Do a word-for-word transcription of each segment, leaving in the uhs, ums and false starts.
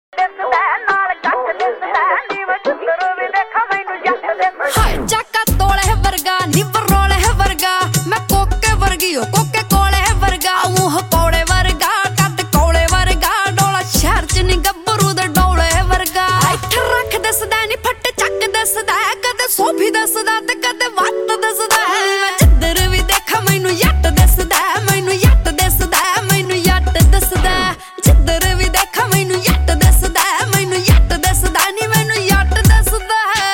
हाय चाका तोले वर्गा निवरोले वर्गा मैं कोके वर्गी हो कोके कोले वर्गा मुंह कोड़े वर्गा कद कोले वर्गा डोला शहर च नी गब्बरू दे डोले वर्गा इठ रख दसदा नी फट चक दसदा कदे सोभी दसदा ते कदे वत दसदा जिधर भी देखा मैनू यट दसदा मैनू यट दसदा मैनू यट दसदा जिधर भी देखा मैनू यट दसदा मैनू यट दसदा नी मैनू यट दसदा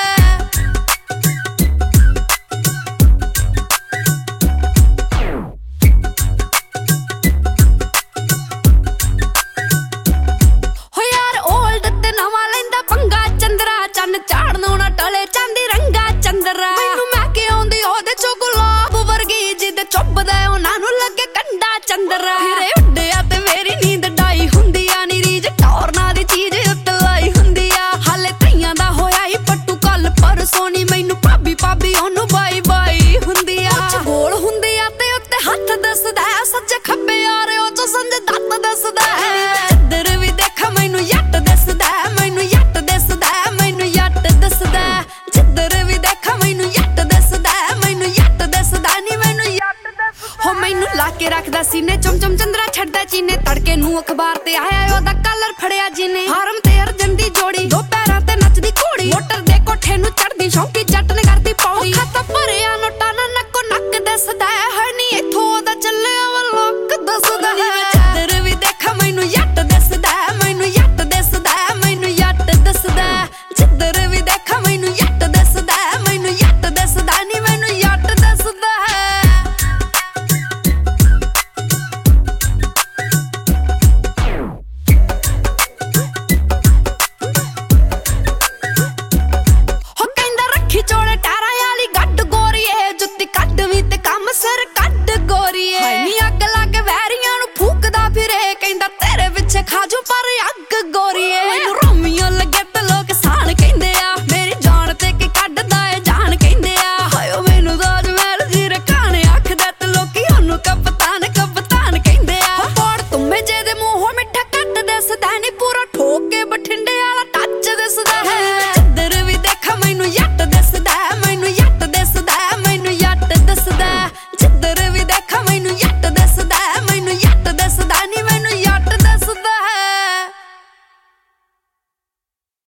चाड़ ना टले चांदी रंगा चंद्रा मैनू मैके आउंदी ओदे चो गुलाब वर्गी जिदे चुभदा उन्हां नू लगे कंडा चंद्रा फिरे उड्डिया ते मेरी नींद डाई हुंदी आ नी रीज टौर ना दी चीज उत्ते लाई हुंदी आ हाले तईयां दा होया ही पट्टू कल परसों नी मैनू भाभी भाभी ओनू बाई बाई हुंदी आ कुछ गोल हुंदी आ ते उत्ते हत्थ दसदा सज्जे खब्बे यारे ओ चो संज दत्त दसदा जिधर भी देखा मैनू यट दसदा मैनू यट दसदा मैनू यट दसदा जिधर भी देखा मैनू यट दसदा मैनू यट दसदा नी मैनू यट दसदा हो मैनू ला के रखदा सीने चम चम चंद्रा छड्डा चीने तड़के नू अखबार ते आया ओदा कलर फड़िया जिने हारम ते अर्जन दी जोड़ी